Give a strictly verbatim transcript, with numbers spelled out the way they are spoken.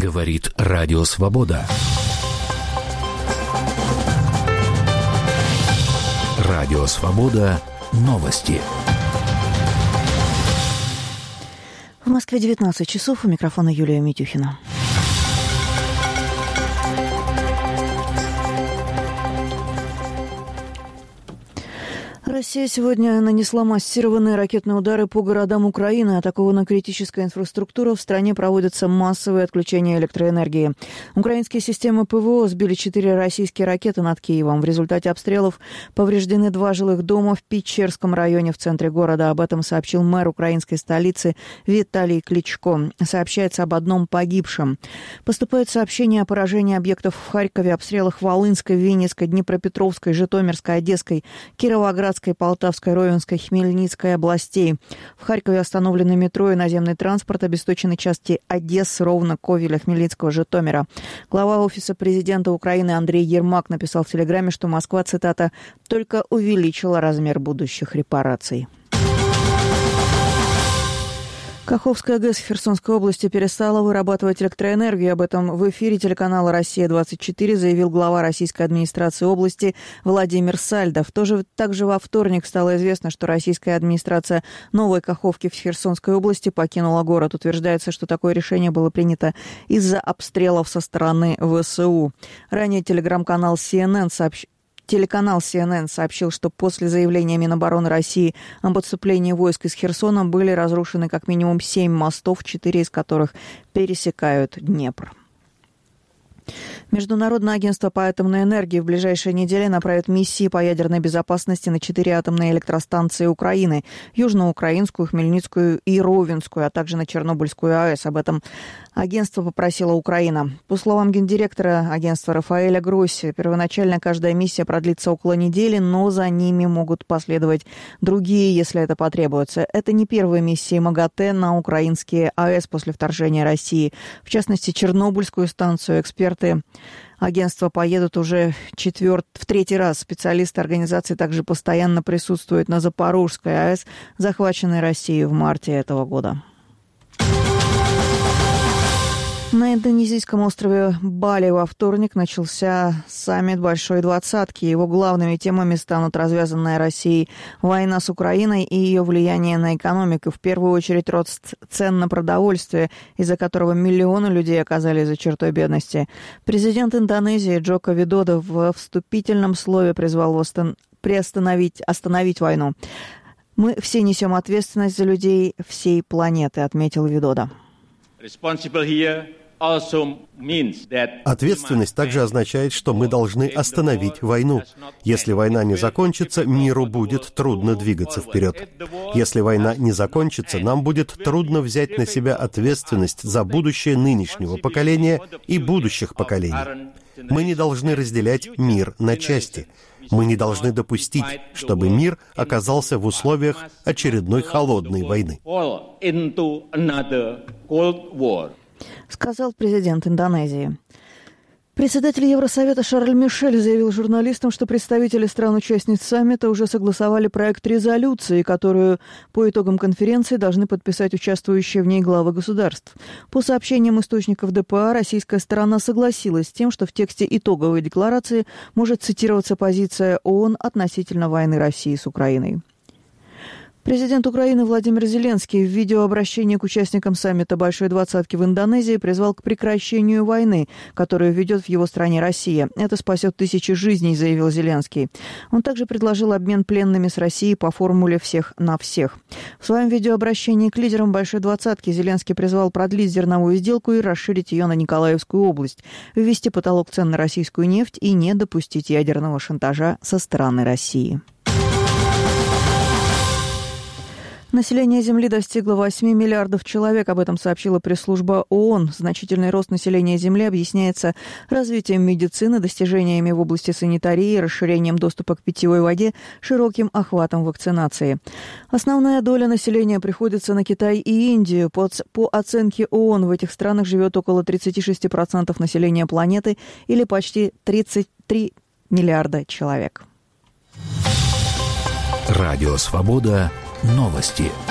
Говорит Радио Свобода. Радио Свобода. Новости. В Москве девятнадцать часов. У микрофона Юлия Митюхина. Россия сегодня нанесла массированные ракетные удары по городам Украины. Атакована критическая инфраструктура. В стране проводятся массовые отключения электроэнергии. Украинские системы ПВО сбили четыре российские ракеты над Киевом. В результате обстрелов повреждены два жилых дома в Печерском районе в центре города. Об этом сообщил мэр украинской столицы Виталий Кличко. Сообщается об одном погибшем. Поступают сообщения о поражении объектов в Харькове, обстрелах Волынской, Винницкой, Днепропетровской, Житомирской, Одесской, Кировоградской, Полтавской, Ровенской, Хмельницкой областей. В Харькове остановлены метро и наземный транспорт, обесточены части Одессы, Ровно, Ковеля, Хмельницкого, Житомира. Глава Офиса президента Украины Андрей Ермак написал в Телеграме, что Москва, цитата, «только увеличила размер будущих репараций». Каховская ГЭС в Херсонской области перестала вырабатывать электроэнергию. Об этом в эфире телеканала «Россия-двадцать четыре» заявил глава российской администрации области Владимир Сальдов. Тоже, также во вторник стало известно, что российская администрация Новой Каховки в Херсонской области покинула город. Утверждается, что такое решение было принято из-за обстрелов со стороны ВСУ. Ранее телеграм-канал Си Эн Эн сообщил, Телеканал Си Эн Эн сообщил, что после заявления Минобороны России об отступлении войск из Херсона были разрушены как минимум семь мостов, четыре из которых пересекают Днепр. Международное агентство по атомной энергии в ближайшие недели направит миссии по ядерной безопасности на четыре атомные электростанции Украины – Южноукраинскую, Хмельницкую и Ровенскую, а также на Чернобыльскую АЭС. Об этом агентство попросила Украина. По словам гендиректора агентства Рафаэля Гросси, первоначально каждая миссия продлится около недели, но за ними могут последовать другие, если это потребуется. Это не первая миссия МАГАТЭ на украинские АЭС после вторжения России. В частности, Чернобыльскую станцию эксперты агентства поедут уже четверт, в третий раз. Специалисты организации также постоянно присутствуют на Запорожской АЭС, захваченной Россией в марте этого года. На индонезийском острове Бали во вторник начался саммит Большой Двадцатки. Его главными темами станут развязанная Россией война с Украиной и ее влияние на экономику. В первую очередь рост цен на продовольствие, из-за которого миллионы людей оказались за чертой бедности. Президент Индонезии Джоко Видодо в вступительном слове призвал восстан... приостановить остановить войну. «Мы все несем ответственность за людей всей планеты», — отметил Видодо. Ответственность также означает, что мы должны остановить войну. Если война не закончится, миру будет трудно двигаться вперед. Если война не закончится, нам будет трудно взять на себя ответственность за будущее нынешнего поколения и будущих поколений. Мы не должны разделять мир на части. Мы не должны допустить, чтобы мир оказался в условиях очередной холодной войны. Сказал президент Индонезии. Председатель Евросовета Шарль Мишель заявил журналистам, что представители стран-участниц саммита уже согласовали проект резолюции, которую по итогам конференции должны подписать участвующие в ней главы государств. По сообщениям источников Дэ Пэ А, российская сторона согласилась с тем, что в тексте итоговой декларации может цитироваться позиция ООН относительно войны России с Украиной. Президент Украины Владимир Зеленский в видеообращении к участникам саммита Большой Двадцатки в Индонезии призвал к прекращению войны, которую ведет в его стране Россия. Это спасет тысячи жизней, заявил Зеленский. Он также предложил обмен пленными с Россией по формуле «всех на всех». В своем видеообращении к лидерам Большой Двадцатки Зеленский призвал продлить зерновую сделку и расширить ее на Николаевскую область, ввести потолок цен на российскую нефть и не допустить ядерного шантажа со стороны России. Население Земли достигло восемь миллиардов человек, об этом сообщила пресс-служба ООН. Значительный рост населения Земли объясняется развитием медицины, достижениями в области санитарии, расширением доступа к питьевой воде, широким охватом вакцинации. Основная доля населения приходится на Китай и Индию. По, по оценке ООН в этих странах живет около тридцать шесть процентов населения планеты или почти тридцать три миллиарда человек. Радио «Свобода». Новости.